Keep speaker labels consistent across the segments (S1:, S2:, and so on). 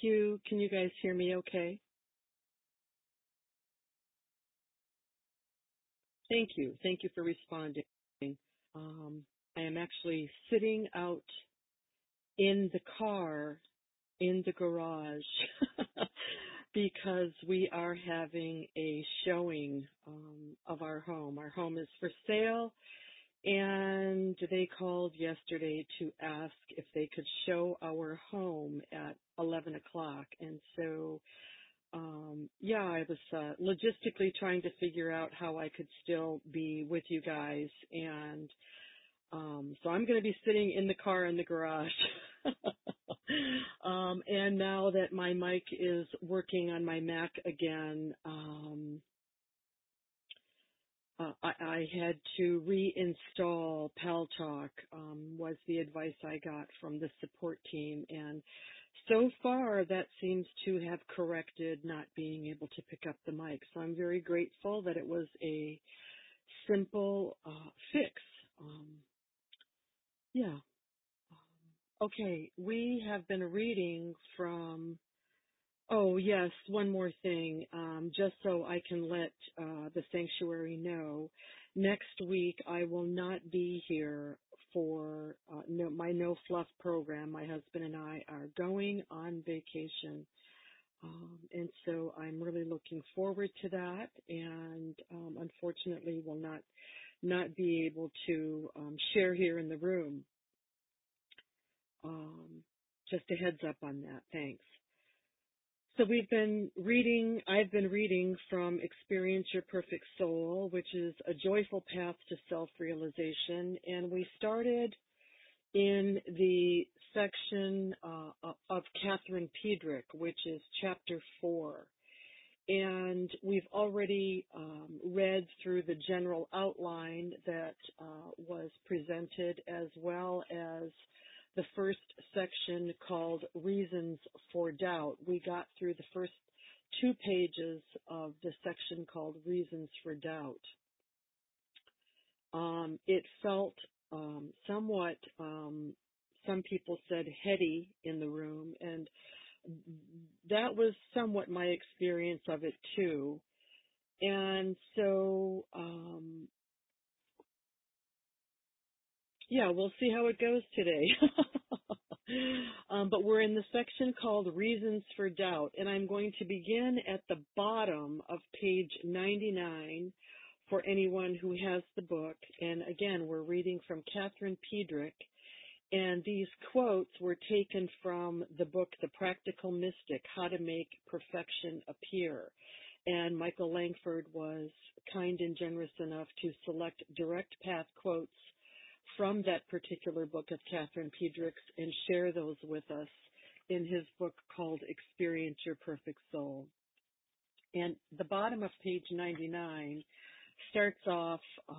S1: you. Can you guys hear me okay? Thank you. Thank you for responding. I am actually sitting out in the car in the garage because we are having a showing of our home. Our home is for sale, and they called yesterday to ask if they could show our home at 11 o'clock. And so I was logistically trying to figure out how I could still be with you guys, and so I'm going to be sitting in the car in the garage. And now that my mic is working on my Mac again, I had to reinstall Paltalk, was the advice I got from the support team. And so far that seems to have corrected not being able to pick up the mic. So I'm very grateful that it was a simple fix. Yeah. Okay, we have been reading from, oh yes, one more thing, just so I can let the sanctuary know. Next week I will not be here for my No Fluff program. My husband and I are going on vacation. And so I'm really looking forward to that, and unfortunately will not be able to share here in the room. Just a heads up on that. Thanks. So I've been reading from Experience Your Perfect Soul, which is a joyful path to self-realization. And we started in the section of Catherine Piedrick, which is chapter 4. And we've already read through the general outline that was presented, as well as the first section called Reasons for Doubt. We got through the first 2 pages of the section called Reasons for Doubt. It felt somewhat, some people said heady in the room, and that was somewhat my experience of it too. And so, we'll see how it goes today. But we're in the section called Reasons for Doubt, and I'm going to begin at the bottom of page 99 for anyone who has the book. And again, we're reading from Catherine Piedrick, and these quotes were taken from the book The Practical Mystic, How to Make Perfection Appear. And Michael Langford was kind and generous enough to select direct path quotes from that particular book of Catherine Piedrick's and share those with us in his book called Experience Your Perfect Soul. And the bottom of page 99 starts off,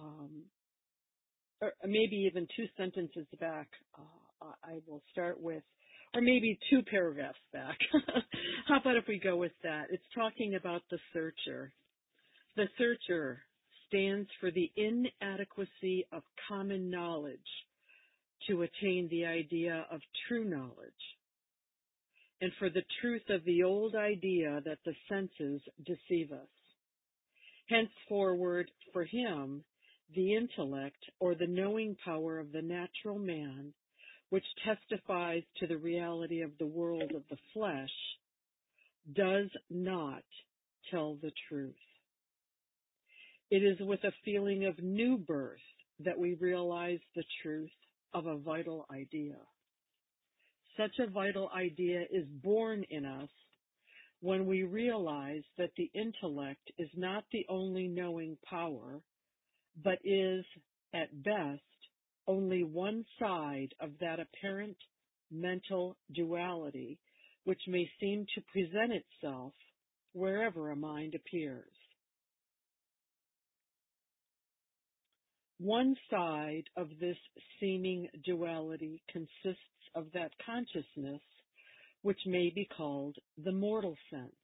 S1: or maybe even 2 sentences back, I will start with, or maybe 2 paragraphs back. How about if we go with that? It's talking about the searcher. The searcher stands for the inadequacy of common knowledge to attain the idea of true knowledge, and for the truth of the old idea that the senses deceive us. Henceforward, for him, the intellect, or the knowing power of the natural man, which testifies to the reality of the world of the flesh, does not tell the truth. It is with a feeling of new birth that we realize the truth of a vital idea. Such a vital idea is born in us when we realize that the intellect is not the only knowing power, but is, at best, only one side of that apparent mental duality which may seem to present itself wherever a mind appears. One side of this seeming duality consists of that consciousness which may be called the mortal sense,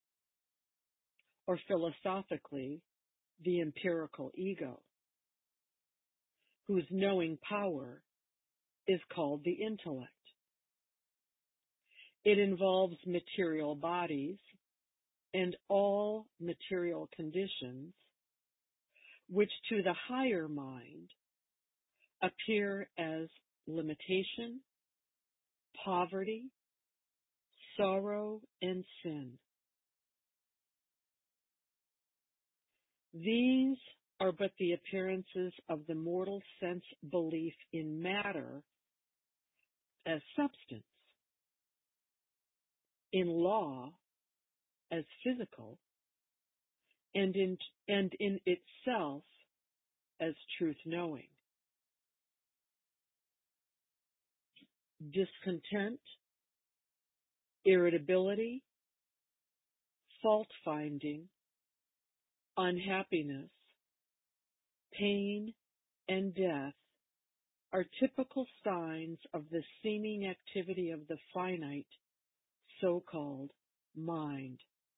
S1: or philosophically, the empirical ego, whose knowing power is called the intellect. It involves material bodies and all material conditions, which to the higher mind appear as limitation, poverty, sorrow, and sin. These are but the appearances of the mortal sense belief in matter as substance, in law as physical, and in itself as truth knowing. Discontent, irritability, fault finding, unhappiness, pain, and death are typical signs of the seeming activity of the finite, so-called mind.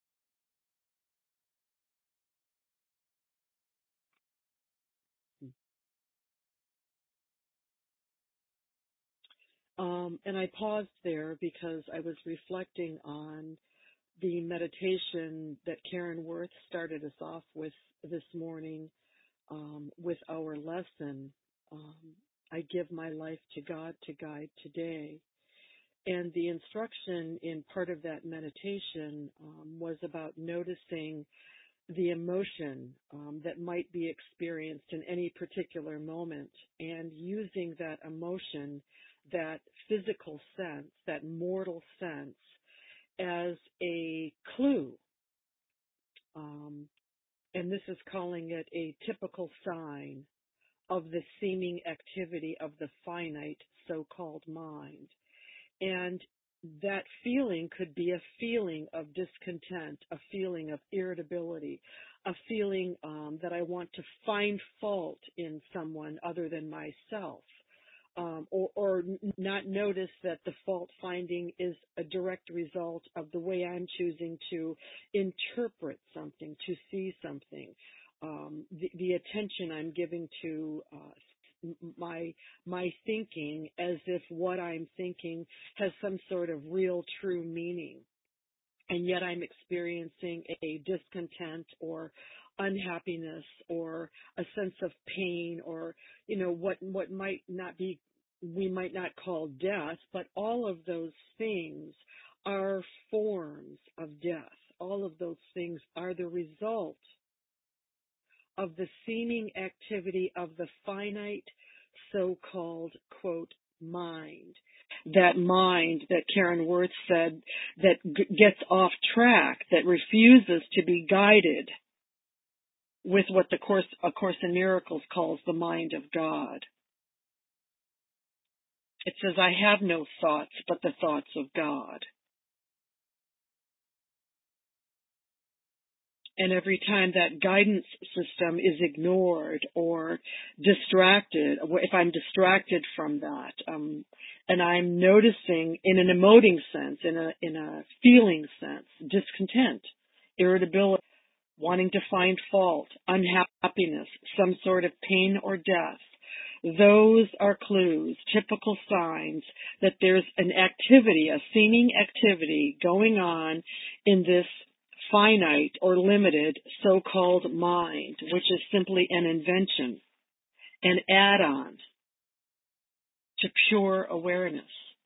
S1: And I paused there because I was reflecting on the meditation that Karen Worth started us off with this morning with our lesson, I give my life to God to guide today. And the instruction in part of that meditation was about noticing the emotion that might be experienced in any particular moment and using that emotion, that physical sense, that mortal sense, as a clue. And this is calling it a typical sign of the seeming activity of the finite so-called mind. And that feeling could be a feeling of discontent, a feeling of irritability, a feeling that I want to find fault in someone other than myself, or not notice that the fault finding is a direct result of the way I'm choosing to interpret something, to see something, the attention I'm giving to my thinking, as if what I'm thinking has some sort of real, true meaning. And yet I'm experiencing a discontent or unhappiness or a sense of pain or, what might not be, we might not call death, but all of those things are forms of death. All of those things are the result of the seeming activity of the finite so-called, quote, mind. That mind that Karen Worth said that gets off track, that refuses to be guided with what A Course in Miracles calls the mind of God. It says, I have no thoughts but the thoughts of God. And every time that guidance system is ignored or distracted, if I'm distracted from that, and I'm noticing in an emoting sense, in a feeling sense, discontent, irritability, wanting to find fault, unhappiness, some sort of pain or death, those are clues, typical signs that there's an activity, a seeming activity going on in this finite or limited so-called mind, which is simply an invention, an add-on to pure awareness.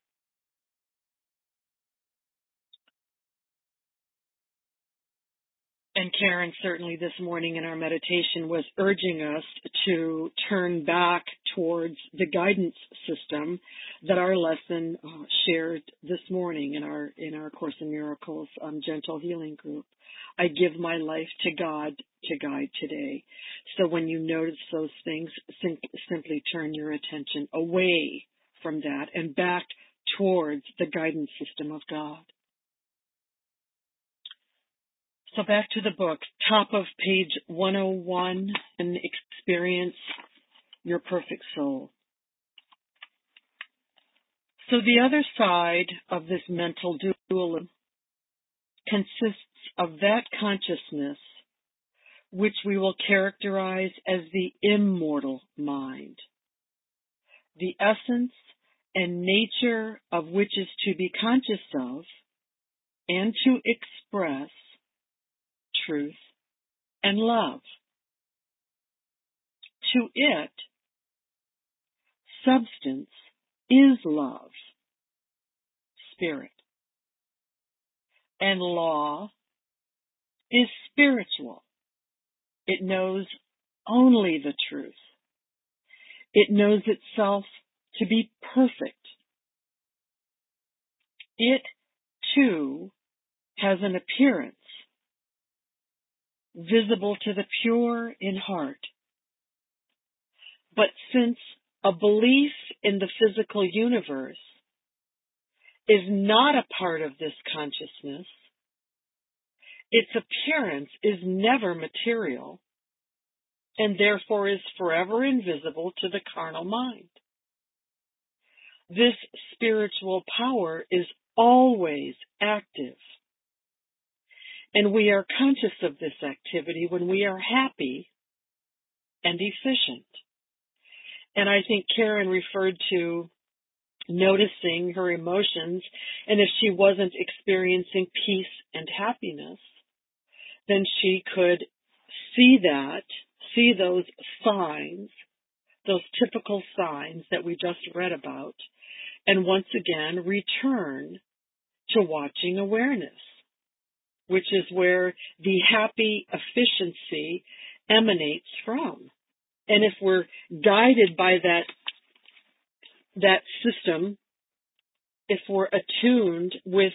S1: And Karen certainly this morning in our meditation was urging us to turn back towards the guidance system that our lesson shared this morning in our Course in Miracles Gentle Healing group. I give my life to God to guide today. So when you notice those things, simply turn your attention away from that and back towards the guidance system of God. So back to the book, top of page 101, and experience your perfect soul. So the other side of this mental dualism consists of that consciousness which we will characterize as the immortal mind, the essence and nature of which is to be conscious of and to express truth and love. To it, substance is love, spirit, and law is spiritual. It knows only the truth. It knows itself to be perfect. It, too, has an appearance visible to the pure in heart. But since a belief in the physical universe is not a part of this consciousness, its appearance is never material and therefore is forever invisible to the carnal mind. This spiritual power is always active, and we are conscious of this activity when we are happy and efficient. And I think Karen referred to noticing her emotions, and if she wasn't experiencing peace and happiness, then she could see those signs, those typical signs that we just read about, and once again return to watching awareness, which is where the happy efficiency emanates from. And if we're guided by that system, if we're attuned with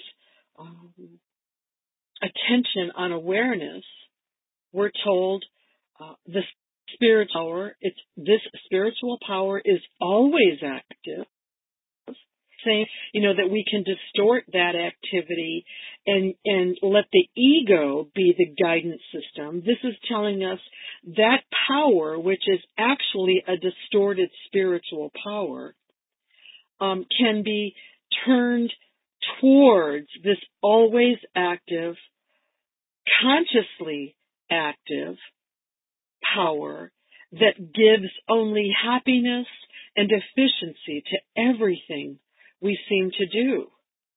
S1: attention on awareness, we're told the spiritual power, this spiritual power is always active. Saying, that we can distort that activity and let the ego be the guidance system. This is telling us that power, which is actually a distorted spiritual power, can be turned towards this always active, consciously active power that gives only happiness and efficiency to everything we seem to do.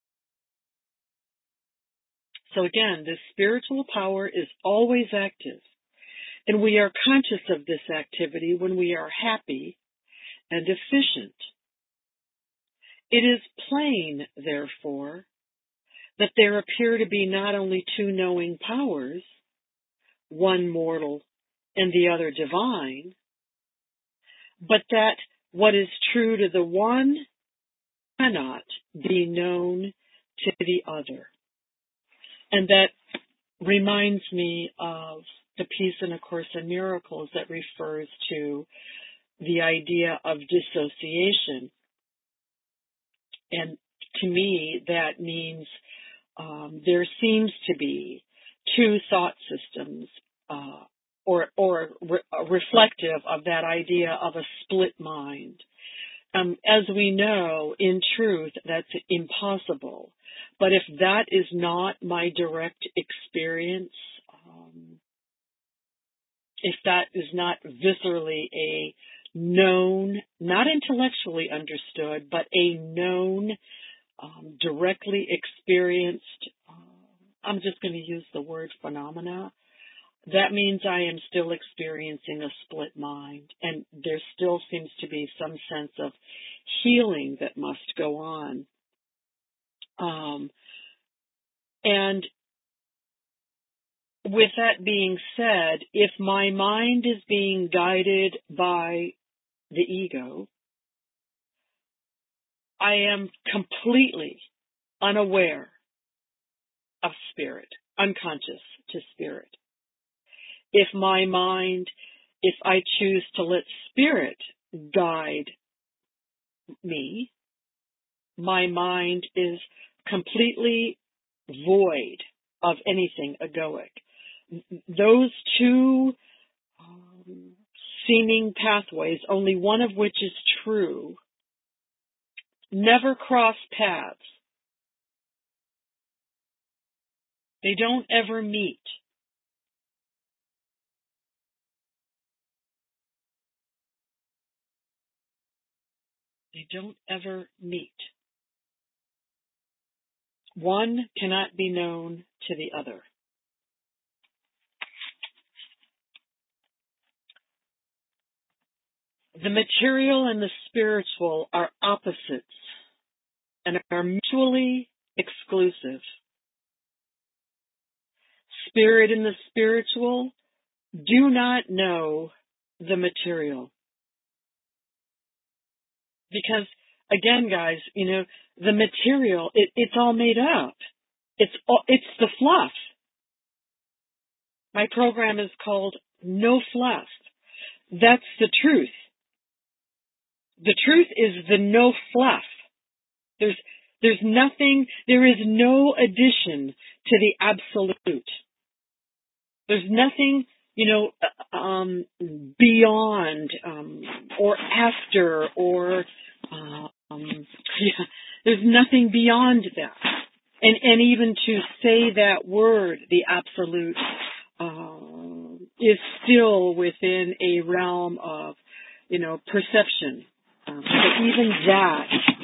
S1: So again, this spiritual power is always active, and we are conscious of this activity when we are happy and efficient. It is plain, therefore, that there appear to be not only two knowing powers, one mortal and the other divine, but that what is true to the one cannot be known to the other. And that reminds me of the piece in A Course in Miracles that refers to the idea of dissociation. And to me, that means there seems to be two thought systems, or reflective of that idea of a split mind. As we know, in truth, that's impossible. But if that is not my direct experience, if that is not viscerally a known, not intellectually understood, but a known, directly experienced, I'm just going to use the word phenomena, that means I am still experiencing a split mind, and there still seems to be some sense of healing that must go on. And with that being said, if my mind is being guided by the ego, I am completely unaware of spirit, unconscious to spirit. If I choose to let spirit guide me, my mind is completely void of anything egoic. Those two seeming pathways, only one of which is true, never cross paths. They don't ever meet. They don't ever meet. One cannot be known to the other. The material and the spiritual are opposites and are mutually exclusive. Spirit and the spiritual do not know the material. Because, again, guys, the material, it's all made up. It's the fluff. My program is called No Fluff. That's the truth. The truth is the no fluff. There's nothing, there is no addition to the absolute. There's nothing, beyond, or after, or, there's nothing beyond that. And even to say that word, the absolute, is still within a realm of, perception. But even that,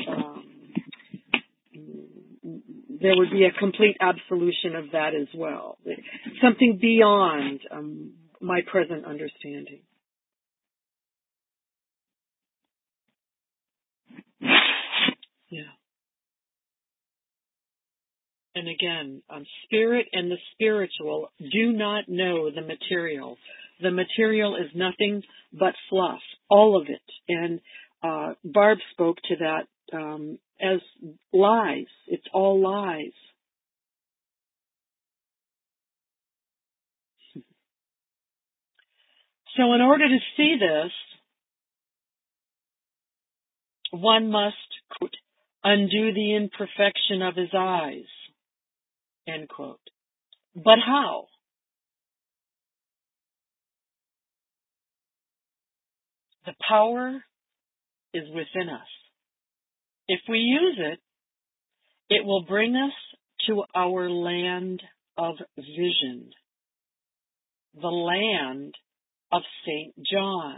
S1: there would be a complete absolution of that as well. Something beyond my present understanding. Yeah. And again, spirit and the spiritual do not know the material. The material is nothing but fluff, all of it. And Barb spoke to that as lies. It's all lies. So in order to see this, one must, quote, undo the imperfection of his eyes, end quote. But how? The power is within us. If we use it, it will bring us to our land of vision, the land of St. John.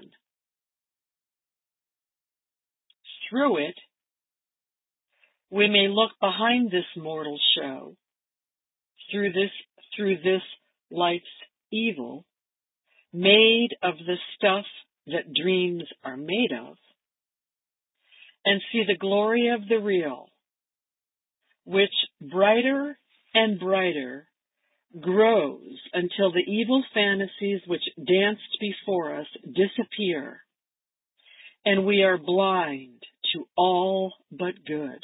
S1: Through it, we may look behind this mortal show, through this life's evil, made of the stuff that dreams are made of, and see the glory of the real, which brighter and brighter grows until the evil fantasies which danced before us disappear, and we are blind to all but good.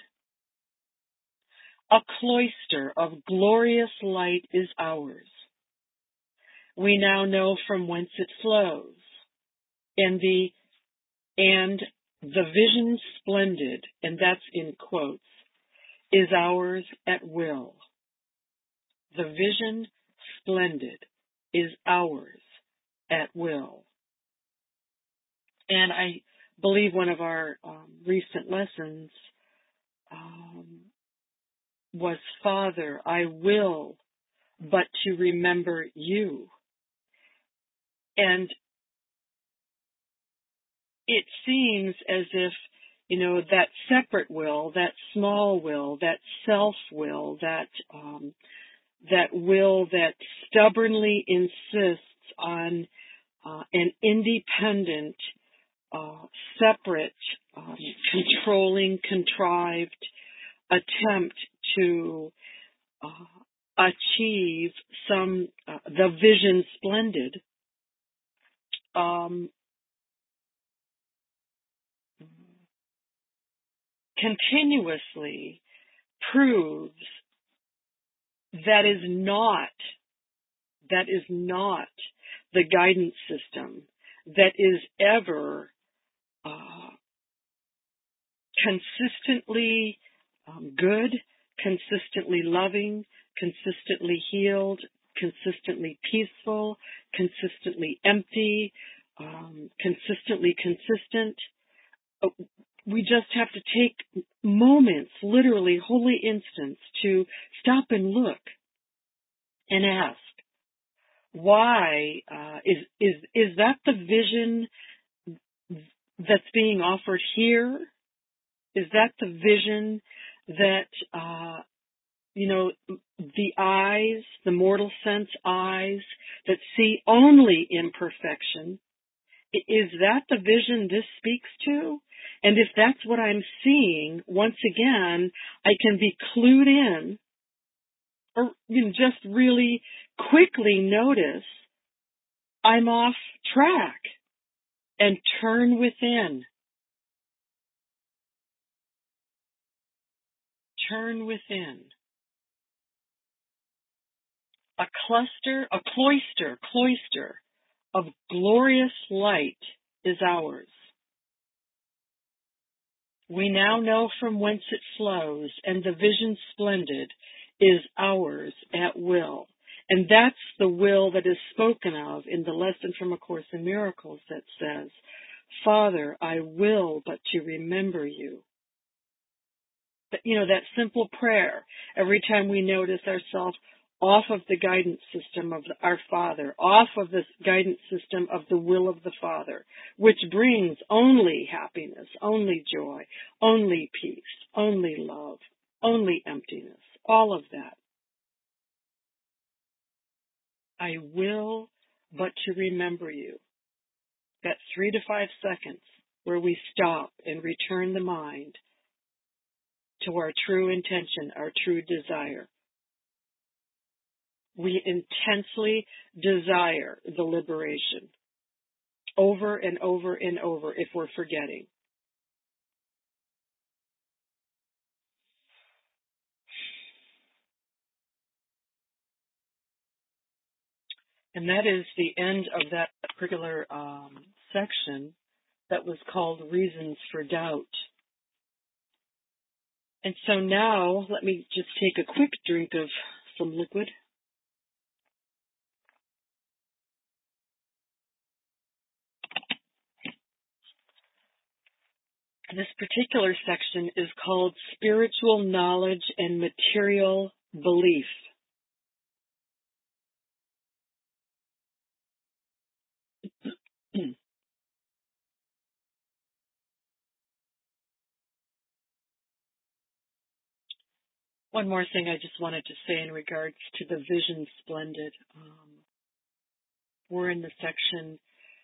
S1: A cloister of glorious light is ours. We now know from whence it flows, and the vision splendid, and that's in quotes, is ours at will. The vision splendid is ours at will. And I believe one of our recent lessons was, Father, I will but to remember you. And it seems as if, that separate will, that small will, that self-will, that will that stubbornly insists on an independent, separate, controlling, contrived attempt to achieve the vision splendid, continuously proves that is not the guidance system that is ever consistently good, consistently loving, consistently healed, consistently peaceful, consistently empty, consistently consistent. We just have to take moments, literally holy instants, to stop and look and ask, why is that the vision that's being offered here? Is that the vision that, the eyes, the mortal sense eyes that see only imperfection? Is that the vision this speaks to? And if that's what I'm seeing, once again, I can be clued in, or just really quickly notice I'm off track and turn within. Turn within. A cloister of glorious light is ours. We now know from whence it flows, and the vision splendid is ours at will. And that's the will that is spoken of in the lesson from A Course in Miracles that says, Father, I will but to remember you. That simple prayer, every time we notice ourselves off of the guidance system of our Father, off of this guidance system of the will of the Father, which brings only happiness, only joy, only peace, only love, only emptiness, all of that. I will but to remember you. That 3 to 5 seconds where we stop and return the mind to our true intention, our true desire. We intensely desire the liberation over and over and over if we're forgetting. And that is the end of that particular section that was called Reasons for Doubt. And so now, let me just take a quick drink of some liquid. This particular section is called Spiritual Knowledge and Material Belief. One more thing I just wanted to say in regards to the vision splendid. We're in the section,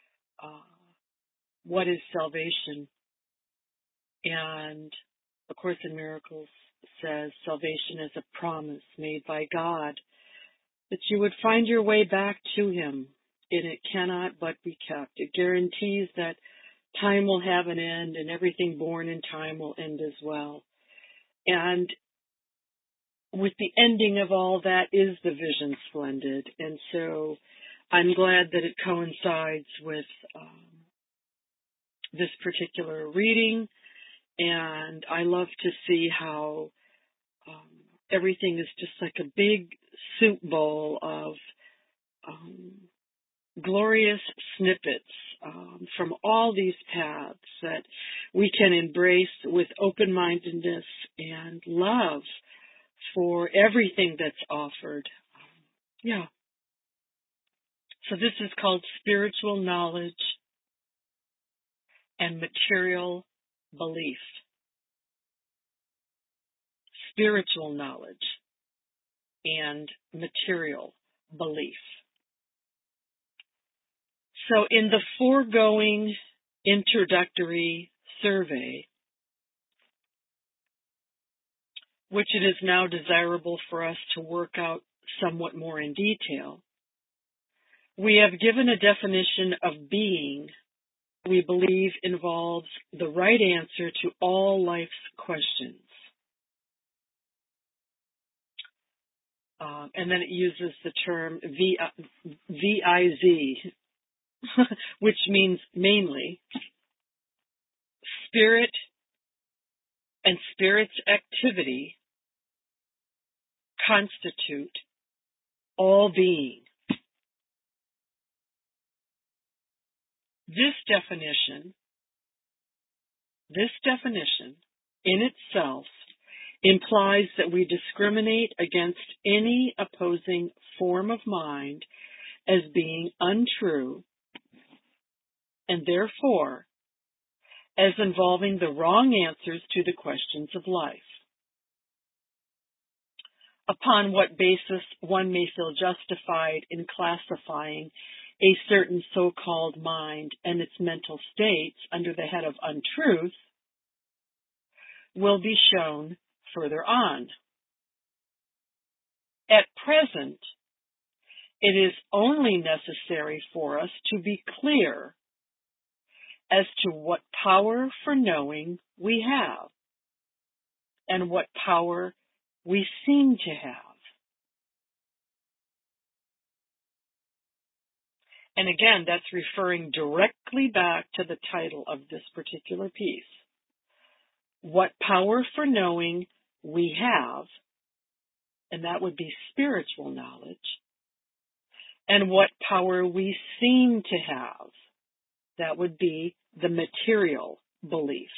S1: What is Salvation? And A Course in Miracles says salvation is a promise made by God that you would find your way back to Him, and it cannot but be kept. It guarantees that time will have an end, and everything born in time will end as well. And with the ending of all that is the vision splendid. And so I'm glad that it coincides with this particular reading. And I love to see how everything is just like a big soup bowl of glorious snippets from all these paths that we can embrace with open-mindedness and love for everything that's offered. Yeah. So this is called Spiritual Knowledge and Material Belief. Spiritual knowledge and material belief. So in the foregoing introductory survey, which it is now desirable for us to work out somewhat more in detail, we have given a definition of being we believe involves the right answer to all life's questions. And then it uses the term VIZ, which means mainly spirit and spirit's activity constitute all being. This definition in itself implies that we discriminate against any opposing form of mind as being untrue, and therefore, as involving the wrong answers to the questions of life. Upon what basis one may feel justified in classifying a certain so-called mind and its mental states under the head of untruth will be shown further on. At present, it is only necessary for us to be clear as to what power for knowing we have and what power we seem to have. And again, that's referring directly back to the title of this particular piece. What power for knowing we have, and that would be spiritual knowledge, and what power we seem to have, that would be the material belief.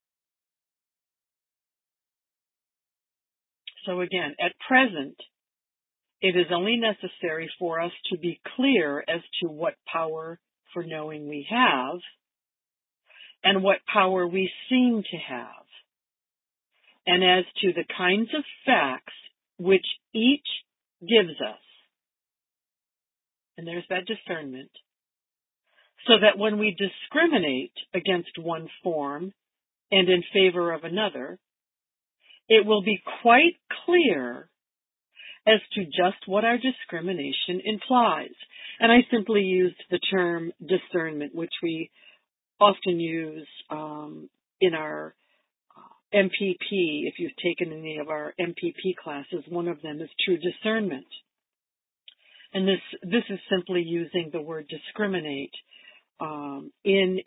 S1: So again, at present, it is only necessary for us to be clear as to what power for knowing we have and what power we seem to have, and as to the kinds of facts which each gives us. And there's that discernment. So that when we discriminate against one form and in favor of another, it will be quite clear as to just what our discrimination implies. And I simply used the term discernment, which we often use in our MPP. If you've taken any of our MPP classes, one of them is true discernment. And this is simply using the word discriminate in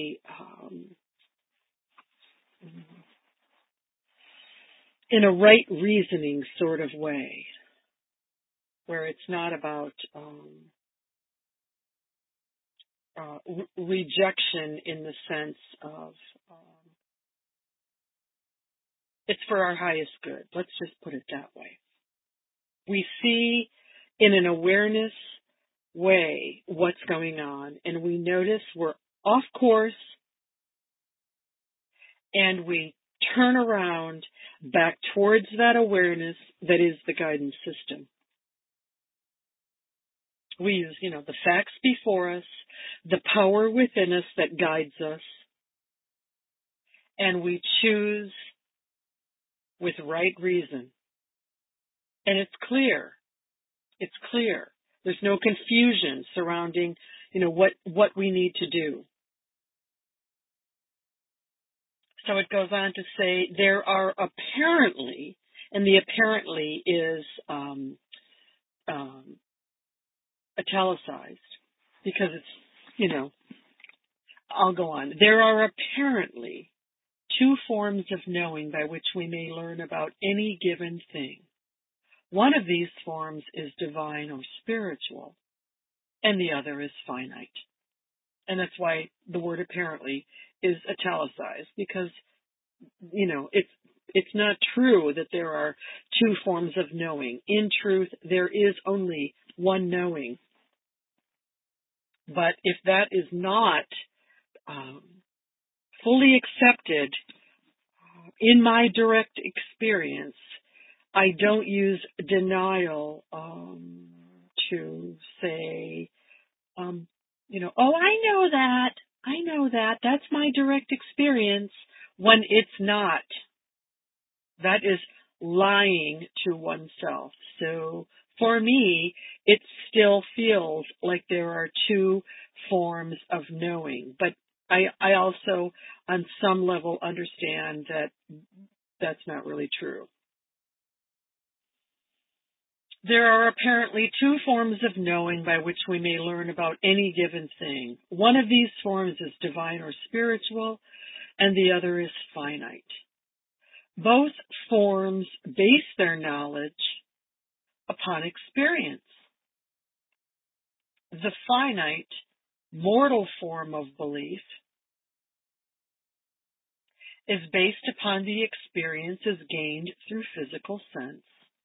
S1: a right reasoning sort of way, where it's not about rejection in the sense of it's for our highest good. Let's just put it that way. We see in an awareness way what's going on, and we notice we're off course, and we turn around back towards that awareness that is the guidance system. We use, the facts before us, the power within us that guides us, and we choose with right reason. And it's clear. It's clear. There's no confusion surrounding, what we need to do. So it goes on to say there are apparently, and the apparently is italicized because it's, I'll go on. There are apparently two forms of knowing by which we may learn about any given thing. One of these forms is divine or spiritual, and the other is finite. And that's why the word apparently is italicized, because, it's not true that there are two forms of knowing. In truth, there is only one knowing. But if that is not fully accepted in my direct experience, I don't use denial to say, I know that, that's my direct experience, when it's not. That is lying to oneself. So for me, it still feels like there are two forms of knowing. But I also, on some level, understand that that's not really true. There are apparently two forms of knowing by which we may learn about any given thing. One of these forms is divine or spiritual, and the other is finite. Both forms base their knowledge upon experience. The finite, mortal form of belief is based upon the experiences gained through physical sense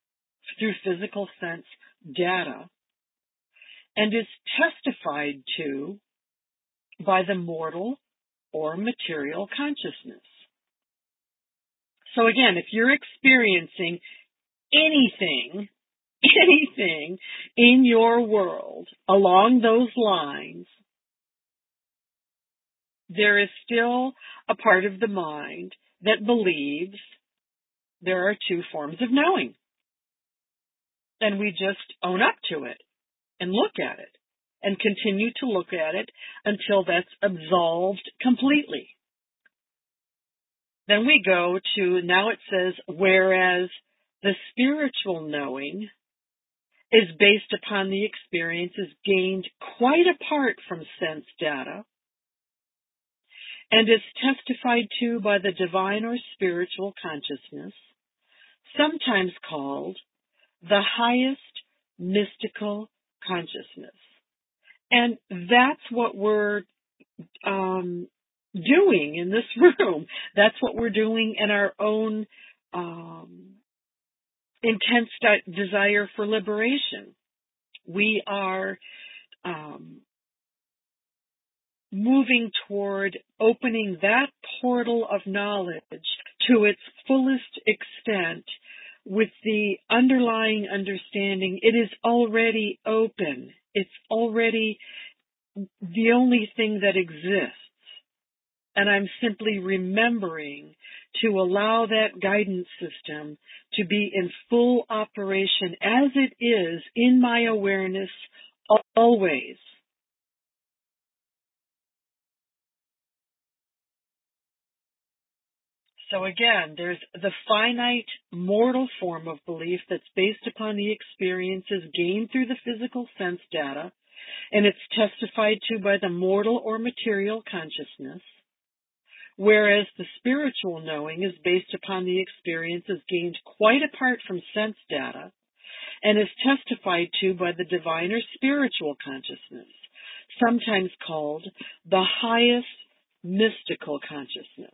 S1: data, and is testified to by the mortal or material consciousness. So again, if you're experiencing anything in your world along those lines, there is still a part of the mind that believes there are two forms of knowing. And we just own up to it and look at it and continue to look at it until that's absolved completely. Then we go to, now it says, whereas the spiritual knowing is based upon the experiences gained quite apart from sense data and is testified to by the divine or spiritual consciousness, sometimes called the highest mystical consciousness. And that's what we're doing in this room. That's what we're doing in our own intense desire for liberation. We are moving toward opening that portal of knowledge to its fullest extent with the underlying understanding it is already open. It's already the only thing that exists. And I'm simply remembering to allow that guidance system to be in full operation as it is in my awareness always. So again, there's the finite mortal form of belief that's based upon the experiences gained through the physical sense data, and it's testified to by the mortal or material consciousness, whereas the spiritual knowing is based upon the experiences gained quite apart from sense data, and is testified to by the divine or spiritual consciousness, sometimes called the highest mystical consciousness.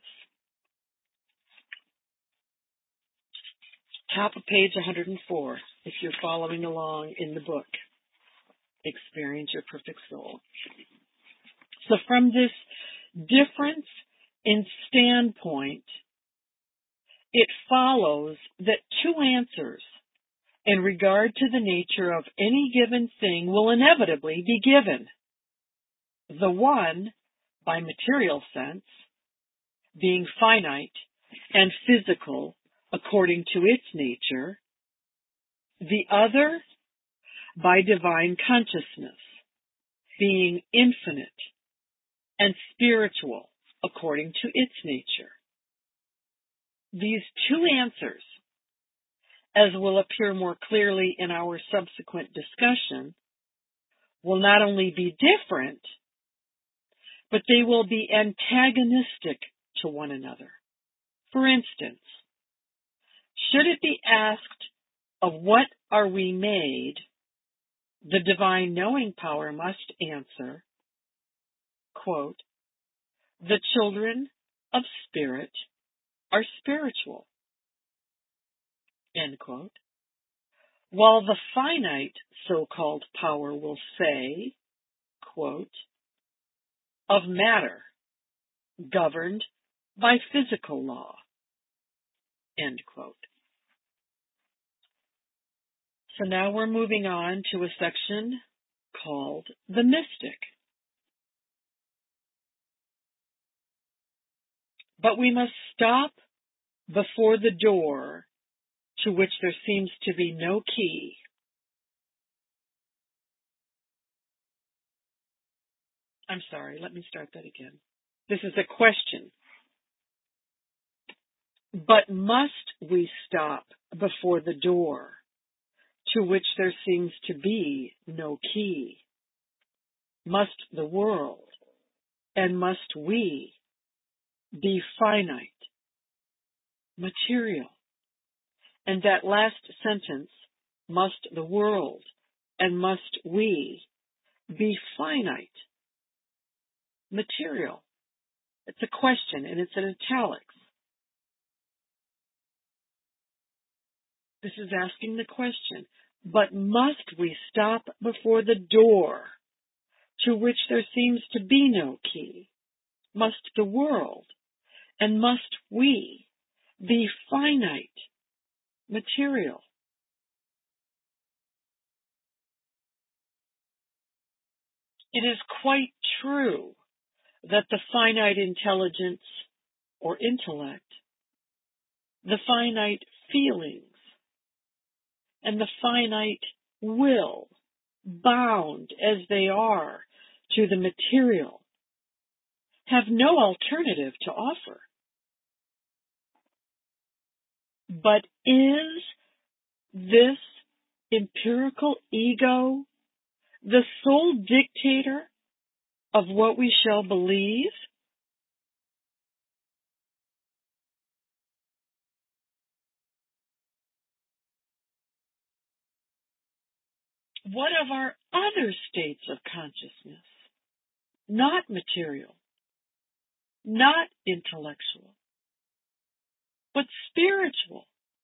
S1: Top of page 104, if you're following along in the book, Experience Your Perfect Soul. So from this difference in standpoint, it follows that two answers in regard to the nature of any given thing will inevitably be given. The one, by material sense, being finite and physical according to its nature, the other by divine consciousness, being infinite and spiritual according to its nature. These two answers, as will appear more clearly in our subsequent discussion, will not only be different, but they will be antagonistic to one another. For instance, should it be asked, of what are we made? The divine knowing power must answer, quote, the children of spirit are spiritual, end quote. While the finite so-called power will say, quote, of matter governed by physical law, end quote. So now we're moving on to a section called the mystic. But we must stop before the door to which there seems to be no key. I'm sorry, let me start that again. This is a question. But must we stop before the door to which there seems to be no key? Must the world and must we be finite, material? And that last sentence, must the world and must we be finite, material? It's a question and it's in italics. This is asking the question, but must we stop before the door to which there seems to be no key? must the world and must we be finite, material? It is quite true that the finite intelligence or intellect, the finite feelings, and the finite will, bound as they are to the material, have no alternative to offer. But is this empirical ego the sole dictator of what we shall believe? What of our other states of consciousness? Not material, not intellectual, but spiritual.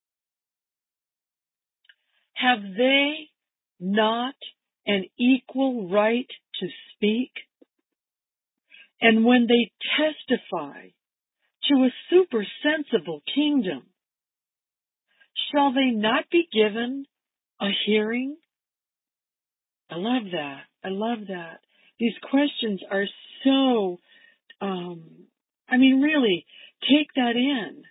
S1: Have they not an equal right to speak? And when they testify to a supersensible kingdom, shall they not be given a hearing? I love that. I love that. These questions are so, really, take that in.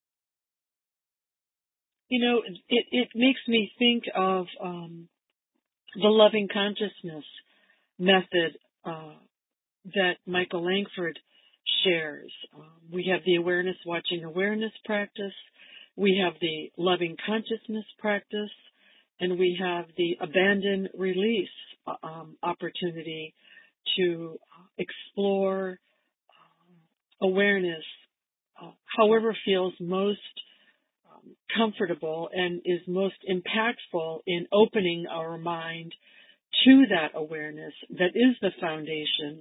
S1: You know, it makes me think of the loving consciousness method that Michael Langford shares. We have the awareness watching awareness practice, we have the loving consciousness practice, and we have the abandon release opportunity to explore awareness however feels most comfortable and is most impactful in opening our mind to that awareness that is the foundation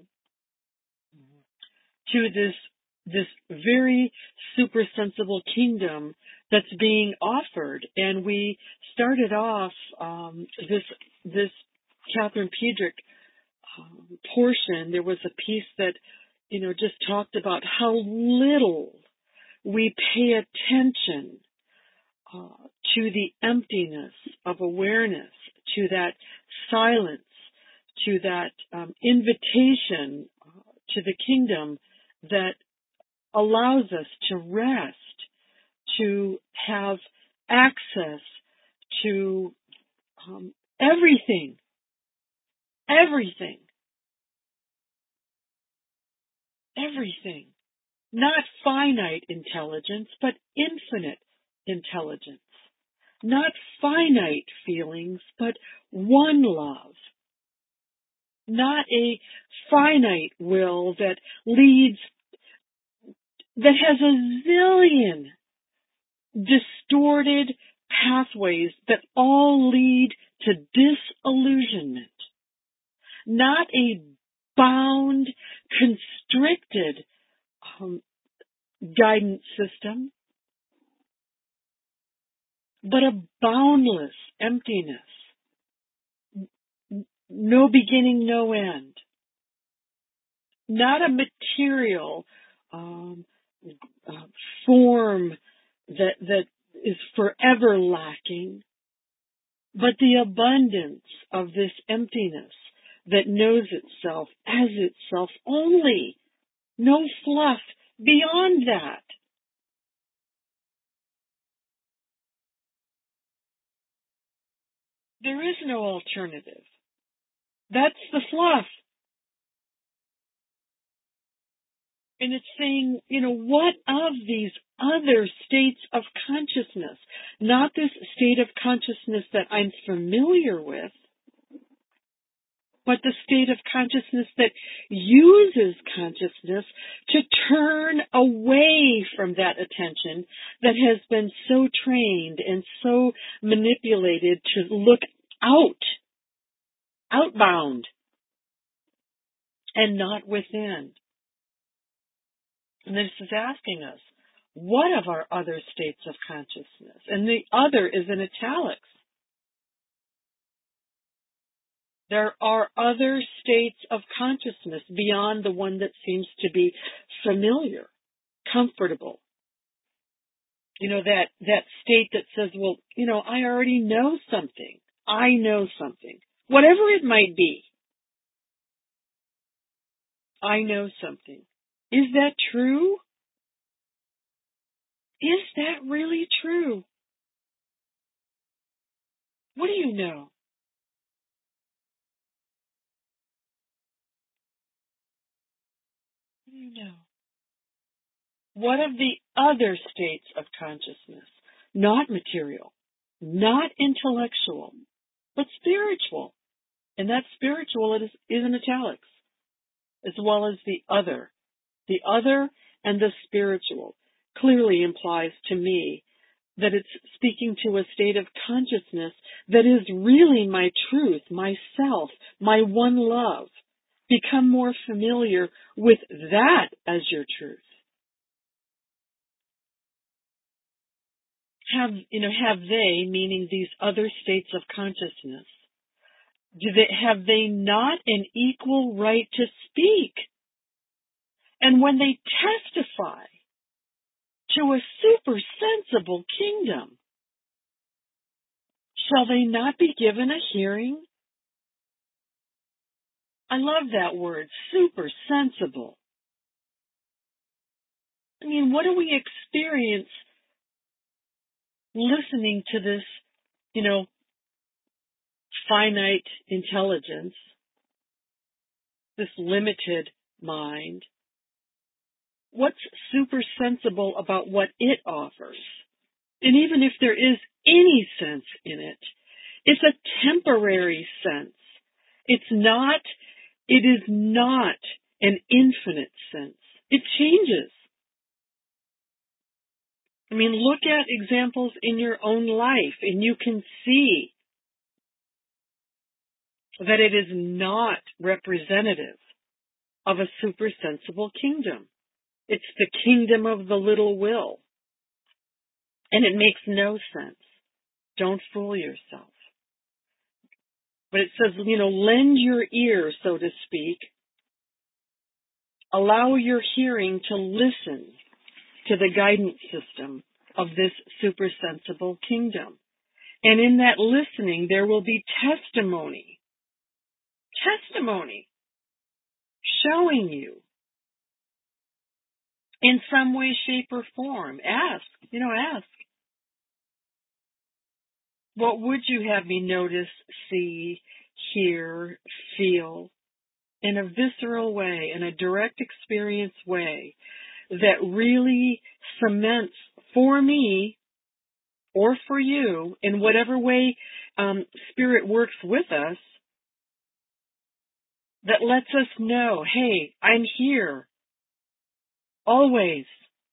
S1: to this very super sensible kingdom that's being offered. And we started off this Catherine Piedrick portion. There was a piece that just talked about how little we pay attention to the emptiness of awareness, to that silence, to that invitation to the kingdom that allows us to rest, to have access to everything, not finite intelligence, but infinite intelligence, not finite feelings, but one love, not a finite will that has a zillion distorted pathways that all lead to disillusionment, not a bound, constricted guidance system, but a boundless emptiness, no beginning, no end, not a material form that is forever lacking, but the abundance of this emptiness that knows itself as itself only. No fluff beyond that. There is no alternative. That's the fluff. And it's saying, what of these other states of consciousness? Not this state of consciousness that I'm familiar with, but the state of consciousness that uses consciousness to turn away from that attention that has been so trained and so manipulated to look outbound, and not within. And this is asking us, what of our other states of consciousness? And the other is in italics. There are other states of consciousness beyond the one that seems to be familiar, comfortable. That state that says, well, I already know something. I know something. Whatever it might be, I know something. Is that true? Is that really true? What do you know? What do you know? What of the other states of consciousness? Not material, not intellectual, but spiritual. And that spiritual is in italics, as well as the other. The other and the spiritual clearly implies to me that it's speaking to a state of consciousness that is really my truth, myself, my one love. Become more familiar with that as your truth. Have they, meaning these other states of consciousness, have they not an equal right to speak? And when they testify to a super-sensible kingdom, shall they not be given a hearing? I love that word, super-sensible. I mean, what do we experience listening to this, finite intelligence, this limited mind? What's super-sensible about what it offers? And even if there is any sense in it, it's a temporary sense. It is not an infinite sense. It changes. I mean, look at examples in your own life, and you can see that it is not representative of a super-sensible kingdom. It's the kingdom of the little will. And it makes no sense. Don't fool yourself. But it says, lend your ear, so to speak. Allow your hearing to listen to the guidance system of this super-sensible kingdom. And in that listening, there will be testimony showing you in some way, shape, or form. Ask. What would you have me notice, see, hear, feel in a visceral way, in a direct experience way that really cements for me or for you in whatever way Spirit works with us, that lets us know, hey, I'm here always.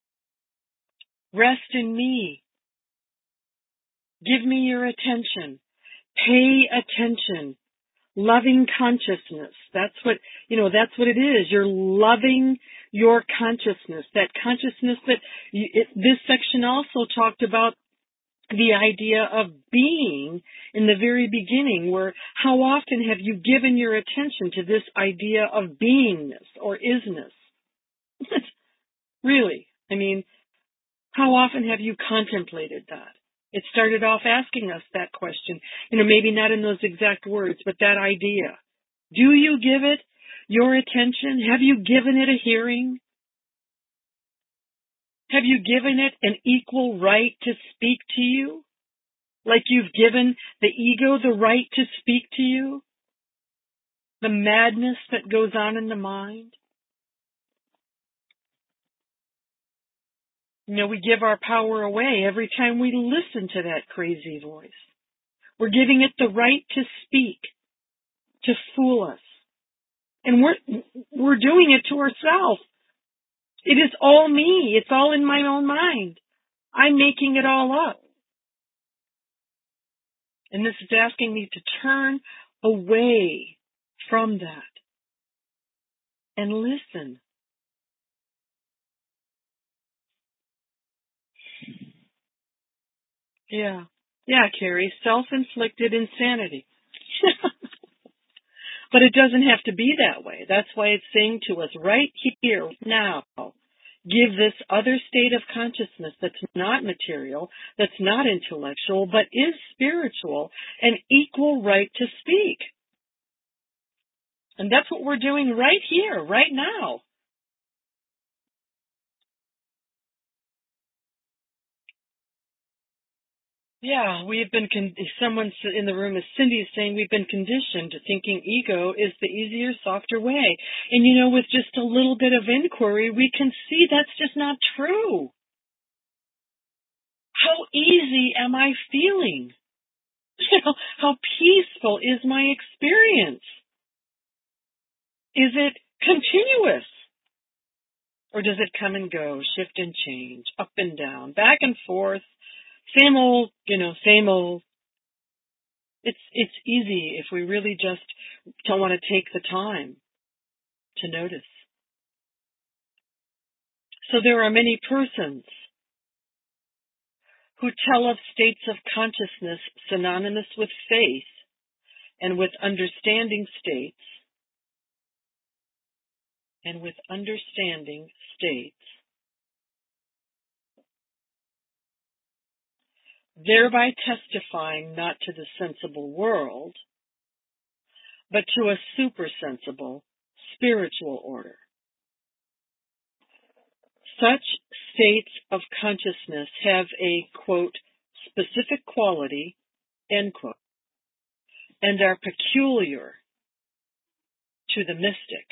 S1: Rest in me. Give me your attention. Pay attention. Loving consciousness. That's what it is. You're loving your consciousness. That consciousness this section also talked about the idea of being in the very beginning, where how often have you given your attention to this idea of beingness or isness? Really? I mean, how often have you contemplated that? It started off asking us that question, maybe not in those exact words, but that idea. Do you give it your attention? Have you given it a hearing? Have you given it an equal right to speak to you? Like you've given the ego the right to speak to you? The madness that goes on in the mind? We give our power away every time we listen to that crazy voice. We're giving it the right to speak, to fool us. And we're doing it to ourselves. It is all me. It's all in my own mind. I'm making it all up. And this is asking me to turn away from that and listen. Yeah, Carrie, self-inflicted insanity. But it doesn't have to be that way. That's why it's saying to us right here, now, give this other state of consciousness that's not material, that's not intellectual, but is spiritual, an equal right to speak. And that's what we're doing right here, right now. Yeah, someone in the room, as Cindy is saying, we've been conditioned to thinking ego is the easier, softer way. And with just a little bit of inquiry, we can see that's just not true. How easy am I feeling? How peaceful is my experience? Is it continuous? Or does it come and go, shift and change, up and down, back and forth, same old, same old? It's easy if we really just don't want to take the time to notice. So there are many persons who tell of states of consciousness synonymous with faith and with understanding states, thereby testifying not to the sensible world, but to a supersensible spiritual order. Such states of consciousness have a, quote, specific quality, end quote, and are peculiar to the mystic.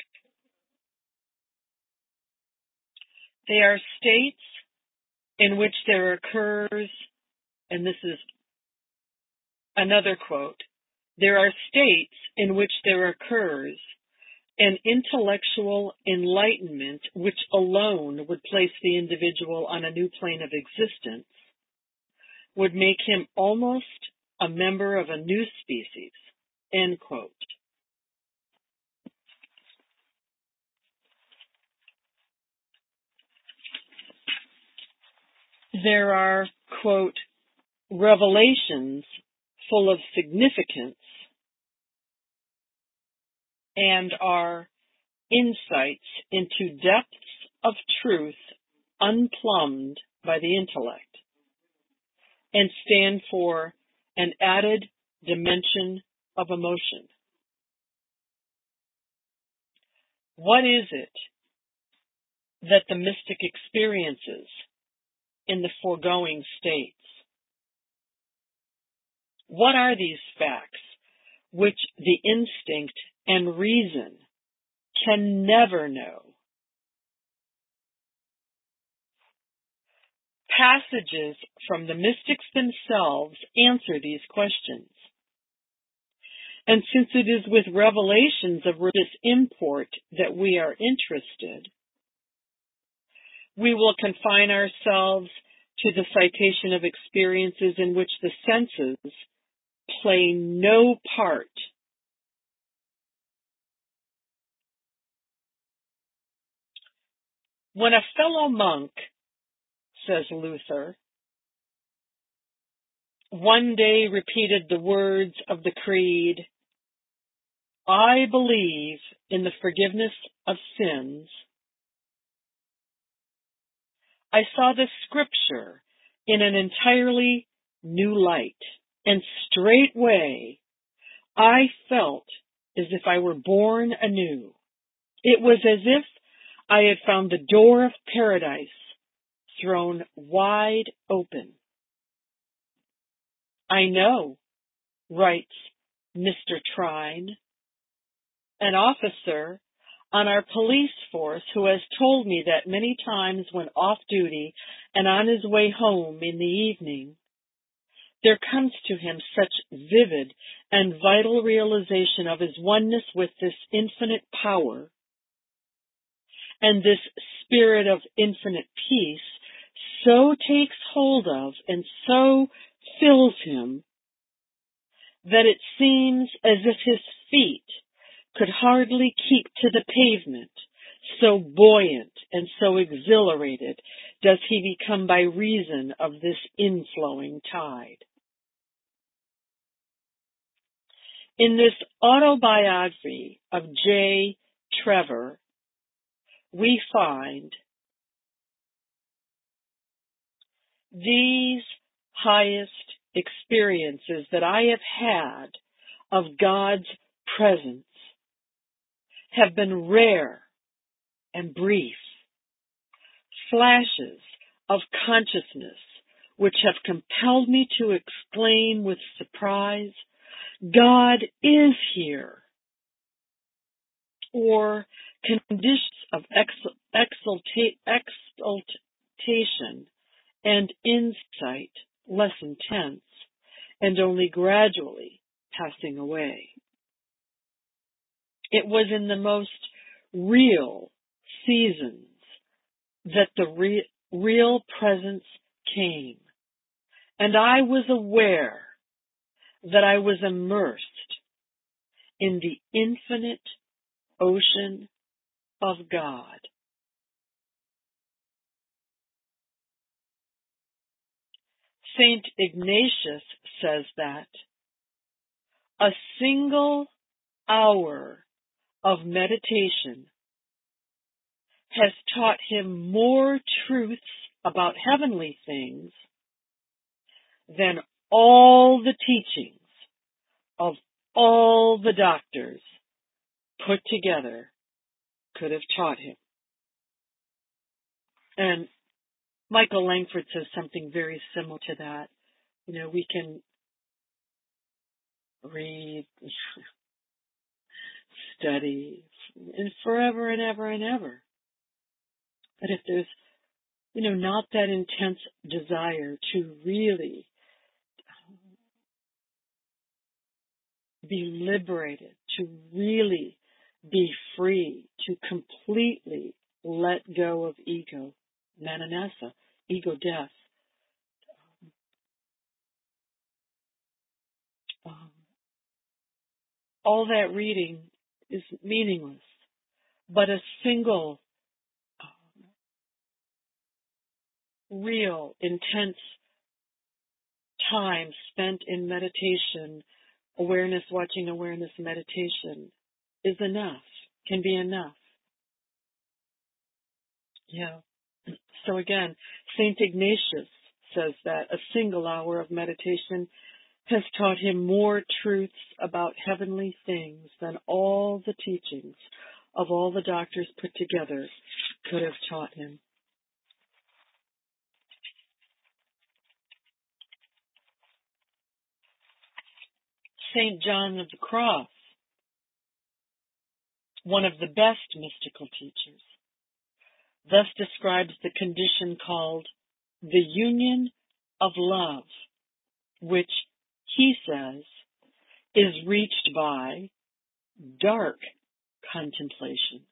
S1: They are states in which there occurs, and this is another quote, there are states in which there occurs an intellectual enlightenment which alone would place the individual on a new plane of existence, would make him almost a member of a new species, end quote. There are, quote, revelations full of significance and are insights into depths of truth unplumbed by the intellect, and stand for an added dimension of emotion. What is it that the mystic experiences in the foregoing states? What are these facts which the instinct and reason can never know? Passages from the mystics themselves answer these questions. And since it is with revelations of religious import that we are interested, we will confine ourselves to the citation of experiences in which the senses play no part. When a fellow monk, says Luther, one day repeated the words of the creed, I believe in the forgiveness of sins, I saw the scripture in an entirely new light, and straightway I felt as if I were born anew. It was as if I had found the door of paradise thrown wide open. I know, writes Mr. Trine, an officer on our police force who has told me that many times when off duty and on his way home in the evening, there comes to him such vivid and vital realization of his oneness with this infinite power and this spirit of infinite peace so takes hold of and so fills him that it seems as if his feet could hardly keep to the pavement, so buoyant and so exhilarated does he become by reason of this inflowing tide. In this autobiography of J. Trevor, we find these highest experiences that I have had of God's presence have been rare and brief, flashes of consciousness which have compelled me to exclaim with surprise, God is here, or conditions of exaltation and insight less intense and only gradually passing away. It was in the most real seasons that the real presence came, and I was aware that I was immersed in the infinite ocean of God. Saint Ignatius says that a single hour of meditation has taught him more truths about heavenly things than all the teachings of all the doctors put together could have taught him. And Michael Langford says something very similar to that. You know, we can read, study, and forever and ever and ever. But if there's, not that intense desire to really be liberated, to really be free, to completely let go of ego, mananasa, ego death, all that reading is meaningless. But a single, real, intense time spent in meditation, watching awareness meditation, is enough, can be enough. Yeah. So again, Saint Ignatius says that a single hour of meditation has taught him more truths about heavenly things than all the teachings of all the doctors put together could have taught him. St. John of the Cross, one of the best mystical teachers, thus describes the condition called the union of love, which, he says, is reached by dark contemplation.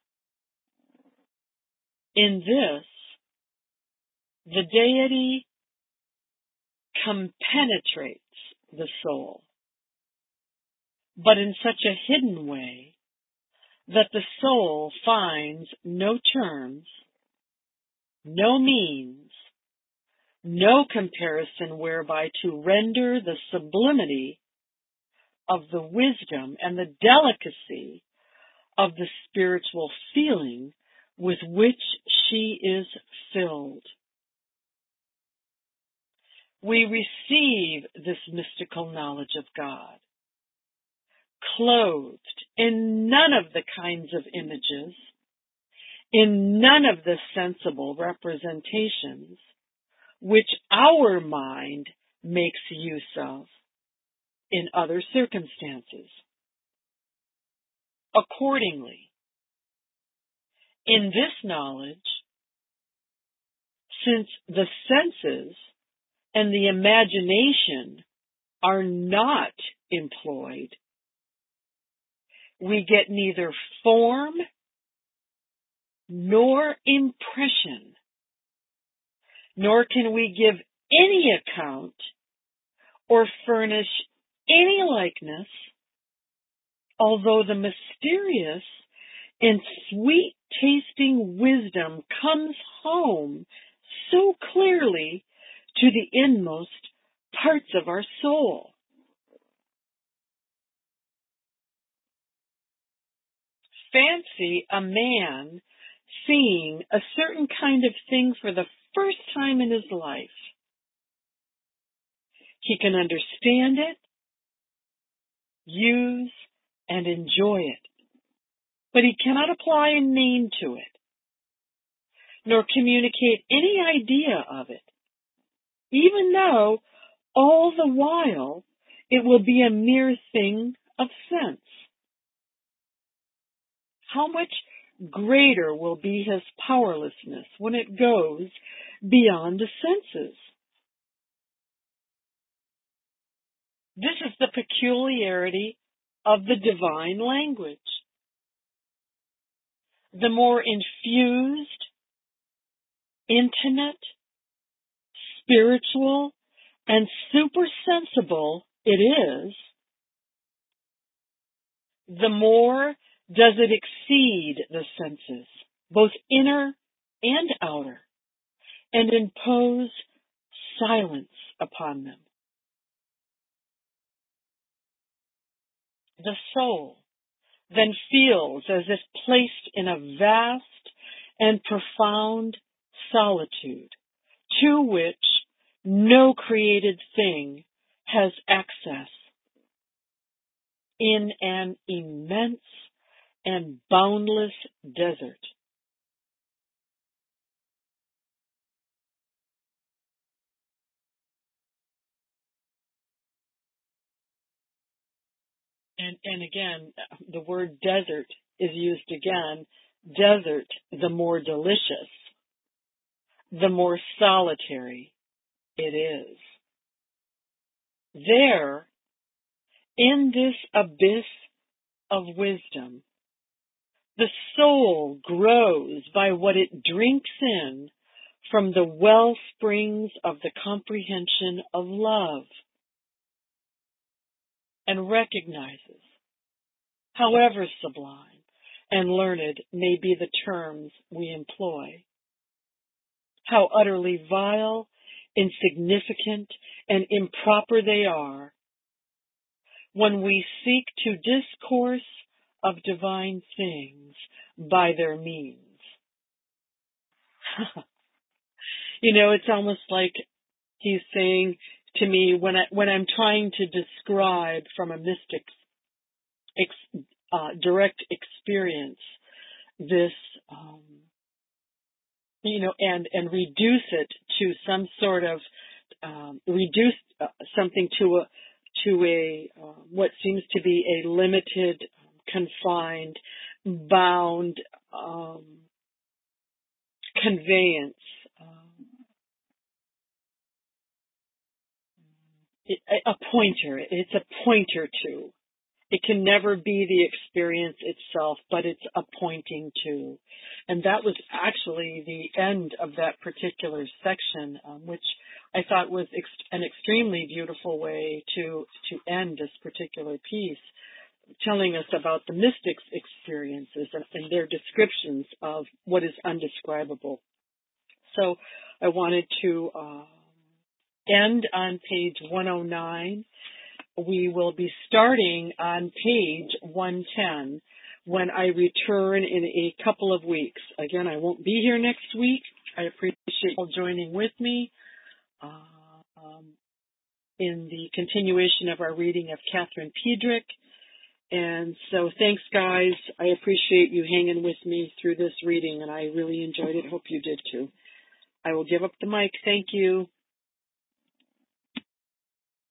S1: In this, the deity compenetrates the soul, but in such a hidden way that the soul finds no terms, no means, no comparison whereby to render the sublimity of the wisdom and the delicacy of the spiritual feeling with which she is filled. We receive this mystical knowledge of God, clothed in none of the kinds of images, in none of the sensible representations which our mind makes use of in other circumstances. Accordingly, in this knowledge, since the senses and the imagination are not employed, we get neither form nor impression, nor can we give any account or furnish any likeness, although the mysterious and sweet-tasting wisdom comes home so clearly to the inmost parts of our soul. fancy a man seeing a certain kind of thing for the first time in his life. He can understand it, use, and enjoy it, but he cannot apply a name to it, nor communicate any idea of it, even though all the while it will be a mere thing of sense. How much greater will be his powerlessness when it goes beyond the senses? This is the peculiarity of the divine language. The more infused, intimate, spiritual, and supersensible it is, the more does it exceed the senses, both inner and outer, and impose silence upon them. The soul then feels as if placed in a vast and profound solitude to which no created thing has access, in an immense and boundless desert. And again, the word desert is used again. Desert, the more delicious, the more solitary it is. There, in this abyss of wisdom, the soul grows by what it drinks in from the well springs of the comprehension of love, and recognizes, however sublime and learned may be the terms we employ, how utterly vile, insignificant, and improper they are when we seek to discourse of divine things by their means. It's almost like he's saying to me when I'm trying to describe from a mystic's direct experience this, and reduce it to some sort of reduce something to a what seems to be a limited, confined, bound conveyance. A pointer. It's a pointer to. It can never be the experience itself, but it's a pointing to. And that was actually the end of that particular section, which I thought was an extremely beautiful way to end this particular piece, telling us about the mystics' experiences and their descriptions of what is undescribable. So I wanted to end on page 109. We will be starting on page 110 when I return in a couple of weeks. Again, I won't be here next week. I appreciate you all joining with me in the continuation of our reading of Catherine Piedrick. And so thanks, guys. I appreciate you hanging with me through this reading, and I really enjoyed it. Hope you did too. I will give up the mic. Thank you.